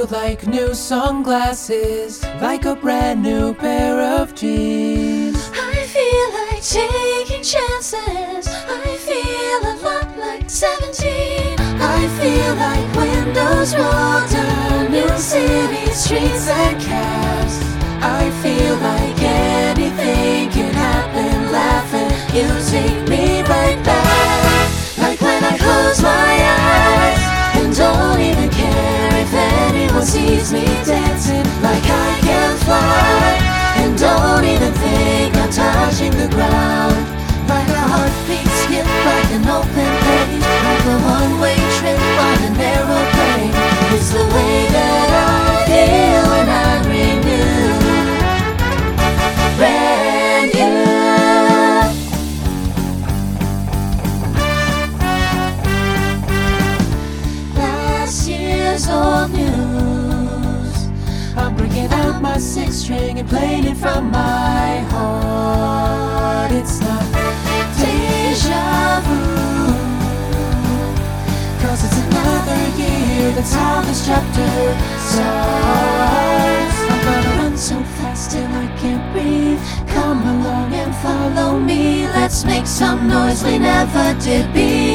feel like new sunglasses, like a brand new pair of jeans. I feel like taking chances. I feel a lot like 17. I feel like windows roll down new city streets and cabs. I feel like anything can happen, laughing, you take me right back. Like when I close my eyes and don't even care if anyone sees me dancing. Like I can fly and don't even think I'm touching the ground. like a heartbeat skip, like an open page, Like a one-way trip on an aeroplane. It's the way that I feel when I'm renewed, brand new. Last year's old news. I'm bringing out my sixth string and playing it from my heart. It's not deja vu, 'cause it's another year, that's how this chapter starts. I'm gonna run so fast till I can't breathe. Come along and follow me. Let's make some noise we never did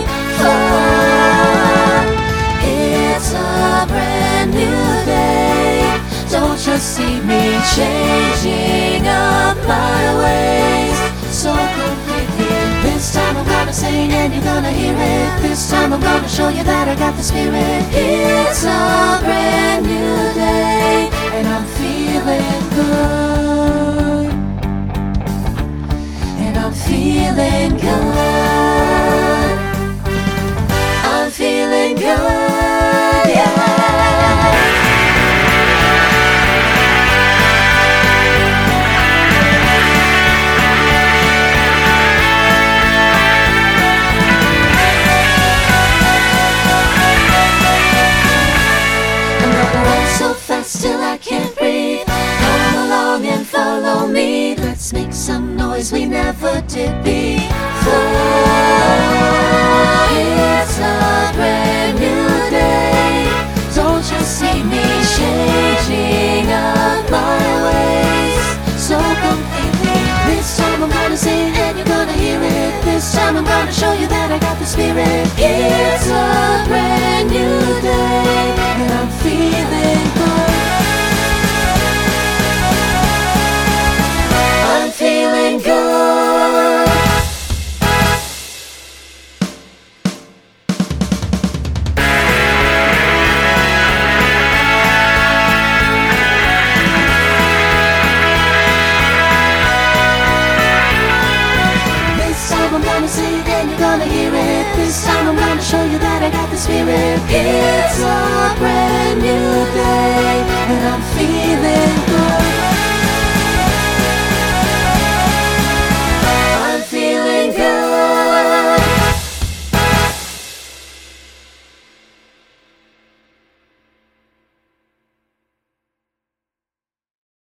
before. It's a brand new day. Don't just see me changing up my ways so completely. This time I'm gonna sing and you're gonna hear it. This time I'm gonna show you that I got the spirit. It's a brand new day And I'm feeling good, and I'm feeling good. I'm feeling good, yeah. I'm gonna run so fast till I can't breathe. Come along and follow me. Let's make some noise we never did before. It's a brand new day. don't just see me changing up my ways so completely. This time I'm gonna sing and you're gonna hear it. This time I'm gonna show you that I got the spirit. It's a brand new day, And I'm feeling good, I'm feeling good. This time I'm gonna sing and you're gonna hear it. This time I'm gonna show you that I got the spirit. It's a brand new day, and I'm feeling good.